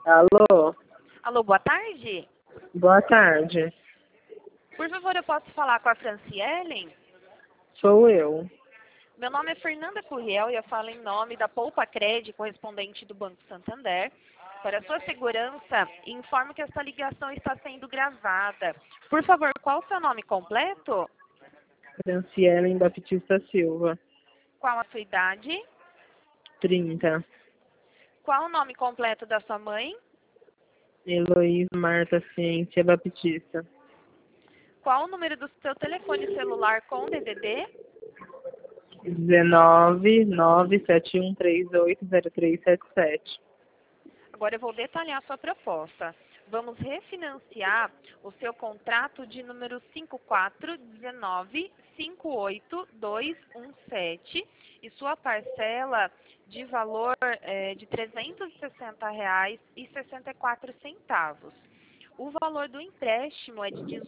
Alô? Alô, boa tarde. Boa tarde. Por favor, eu posso falar com a Francielen? Sou eu. Meu nome é Fernanda Curriel e eu falo em nome da Poupa Cred, correspondente do Banco Santander. Para sua segurança, informo que esta ligação está sendo gravada. Por favor, qual o seu nome completo? Francielen Baptista Silva. Qual a sua idade? 30. Qual o nome completo da sua mãe? Heloísa Marta Ciência Baptista. Qual o número do seu telefone celular com DDD? 19 971380377. Agora eu vou detalhar a sua proposta. Vamos refinanciar o seu contrato de número 541958217 e sua parcela de valor de R$ 360,64. O valor do empréstimo é de R$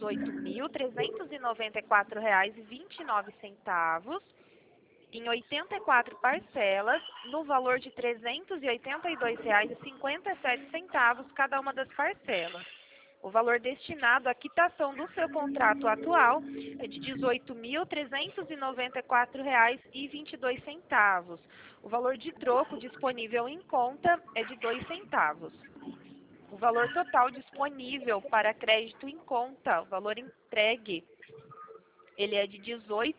18.394,29 em 84 parcelas, no valor de R$ 382,57 cada uma das parcelas. O valor destinado à quitação do seu contrato atual é de R$ 18.394,22. O valor de troco disponível em conta é de 2 centavos. O valor total disponível para crédito em conta, o valor entregue, ele é de R$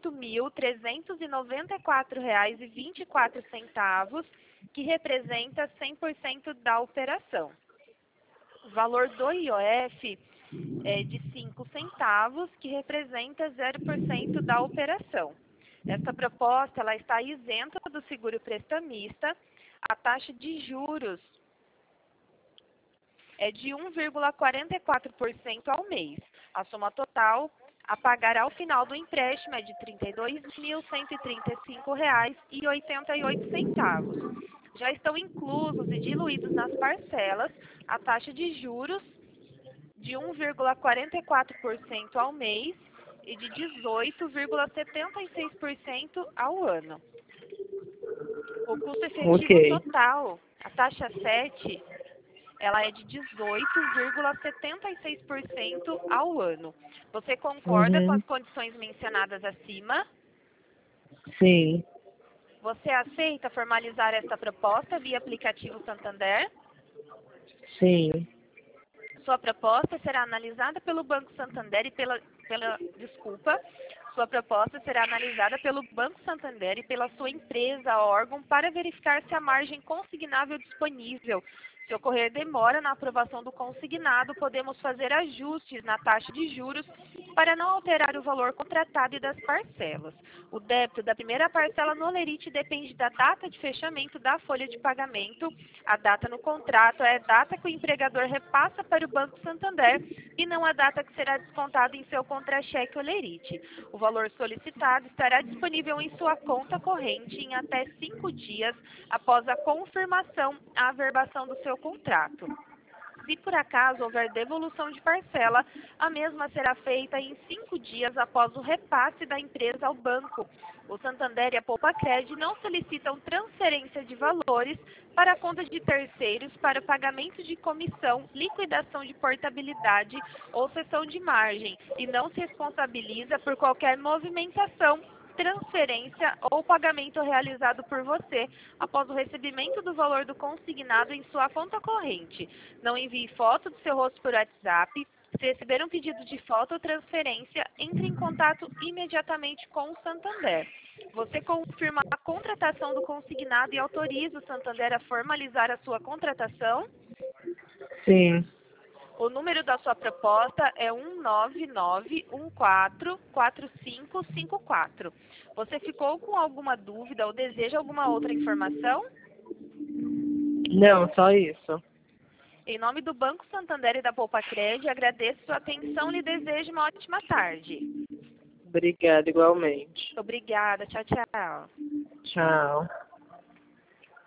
18.394,24, que representa 100% da operação. O valor do IOF é de 5 centavos, que representa 0% da operação. Esta proposta ela está isenta do seguro prestamista. A taxa de juros é de 1,44% ao mês. A soma total a pagar ao final do empréstimo é de R$ 32.135,88. Já estão inclusos e diluídos nas parcelas a taxa de juros de 1,44% ao mês e de 18,76% ao ano. O custo efetivo total, a taxa 7, ela é de 18,76% ao ano. Você concorda com as condições mencionadas acima? Sim. Você aceita formalizar esta proposta via aplicativo Santander? Sim. Sua proposta será analisada pelo Banco Santander e Sua proposta será analisada pelo Banco Santander e pela sua empresa, órgão, para verificar se a margem consignável disponível. Se ocorrer demora na aprovação do consignado, podemos fazer ajustes na taxa de juros para não alterar o valor contratado e das parcelas. O débito da primeira parcela no Olerite depende da data de fechamento da folha de pagamento. A data no contrato é a data que o empregador repassa para o Banco Santander e não a data que será descontada em seu contra-cheque Olerite. O valor solicitado estará disponível em sua conta corrente em até 5 dias após a confirmação, a averbação do seu contrato. Se por acaso houver devolução de parcela, a mesma será feita em 5 dias após o repasse da empresa ao banco. O Santander e a Poupa Cred não solicitam transferência de valores para a conta de terceiros para pagamento de comissão, liquidação de portabilidade ou cessão de margem e não se responsabiliza por qualquer movimentação, transferência ou pagamento realizado por você após o recebimento do valor do consignado em sua conta corrente. Não envie foto do seu rosto por WhatsApp. Se receber um pedido de foto ou transferência, entre em contato imediatamente com o Santander. Você confirma a contratação do consignado e autoriza o Santander a formalizar a sua contratação? Sim. O número da sua proposta é 199144554. Você ficou com alguma dúvida ou deseja alguma outra informação? Não, só isso. Em nome do Banco Santander e da Poupa Cred, agradeço sua atenção e lhe desejo uma ótima tarde. Obrigada, igualmente. Obrigada. Tchau, tchau. Tchau.